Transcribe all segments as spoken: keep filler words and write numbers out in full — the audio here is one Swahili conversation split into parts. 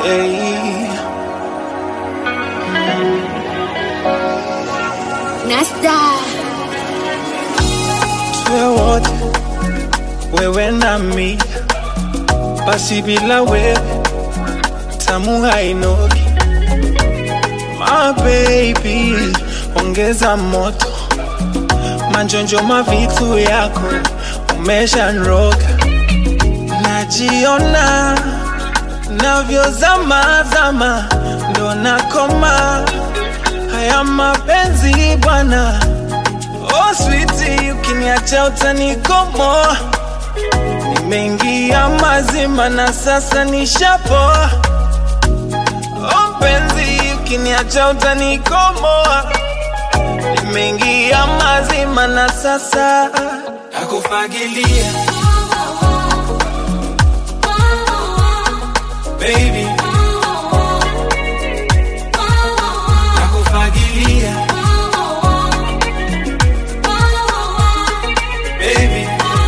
Hey. Nasta Tuwe wote wewe na mi, basi bila wewe tamu hainoki. My baby, ongeza moto, manjonjo mavitu yako umesha nroga. Najiona navyozama zama, ndo nakoma haya mapenzi bwana. Oh sweetie, ukiniacha utanikomoa. Nimeingia mazima na sasa nishapoa. Oh penzi, ukiniacha utanikomoa. Nimeingia mazima na sasa nakufagilia baby, nakufagilia baby.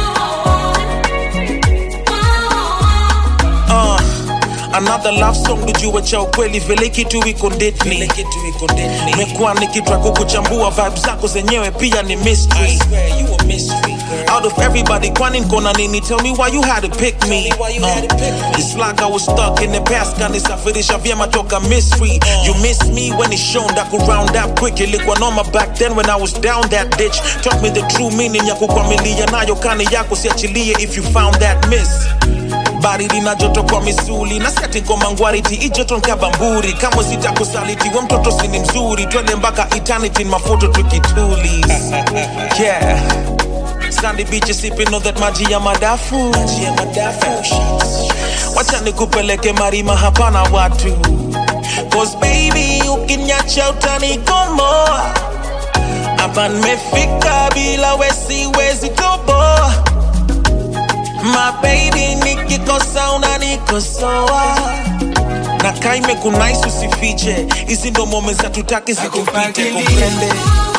Uh, another love song nijue cha ukweli vile kitu iko ndani. Mekuwa nikitwa kukuchambua vibes zako zenyewe pia ni mystery. I swear you a mystery girl. Out of everybody kwani nkona nini? Tell me why you had to pick me. Uh, it's like I was stuck in the past, kanisafirisha vyema toka mystery. You miss me when it's shown that could round up quick. Ilikuwa noma back then when I was down that ditch. Taught me the true meaning ya kukwamilia nayo kani yako siachilie if you found that miss. Baridi na joto kwa misuli na seti ngoma ngwariti ijoto nkabamburi. Kama sitakusaliti we mtoto sini mzuri, twende mpaka eternity in mafoto tukituli. Yeah, sandy beaches sipping on that maji ya madafu, maji ya madafu. Wacha nikupeleke marima hapana watu, cause baby ukinyacha utanikomoa. Hapa nimefika bila we siwezi toboa. My baby nikikosa unanikosoa. Na kaime kunaisu usifiche, hizi ndo moments za tutaki zikupite kumprende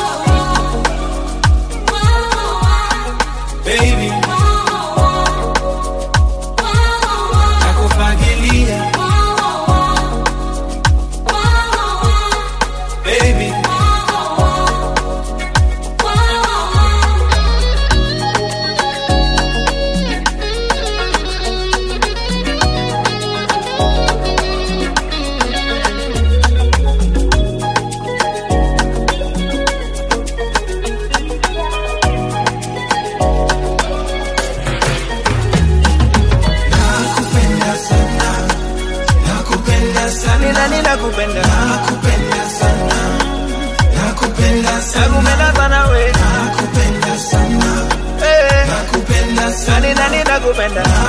baby, nakufagilia baby. Nakupenda, nakupenda sana, nakupenda sana, nakupenda sana we, nakupenda sana, eh, nakupenda sana, nani nani nakupenda.